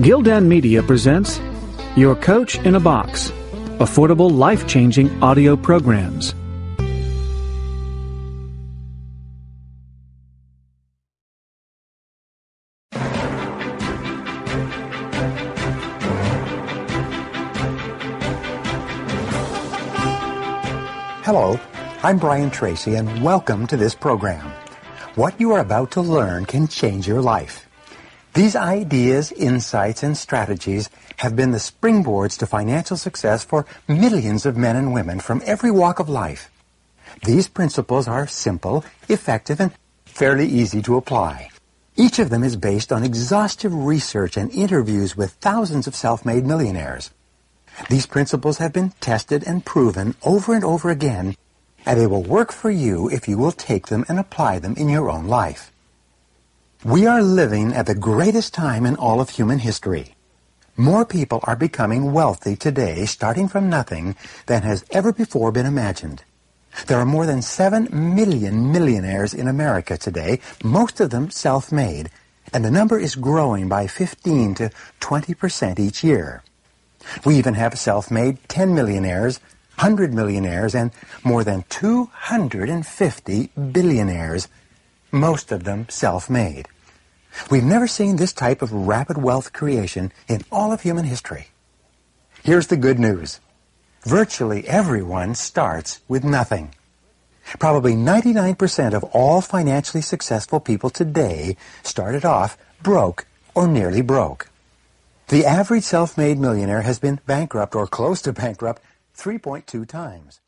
Gildan Media presents Your Coach in a Box, affordable, life-changing audio programs. Hello, I'm Brian Tracy, and welcome to this program. What you are about to learn can change your life. These ideas, insights, and strategies have been the springboards to financial success for millions of men and women from every walk of life. These principles are simple, effective, and fairly easy to apply. Each of them is based on exhaustive research and interviews with thousands of self-made millionaires. These principles have been tested and proven over and over again, and they will work for you if you will take them and apply them in your own life. We are living at the greatest time in all of human history. More people are becoming wealthy today, starting from nothing, than has ever before been imagined. There are more than 7 million millionaires in America today, most of them self-made, and the number is growing by 15 to 20% each year. We even have self-made 10 millionaires, 100 millionaires, and more than 250 billionaires, most of them self-made. We've never seen this type of rapid wealth creation in all of human history. Here's the good news. Virtually everyone starts with nothing. Probably 99% of all financially successful people today started off broke or nearly broke. The average self-made millionaire has been bankrupt or close to bankrupt 3.2 times.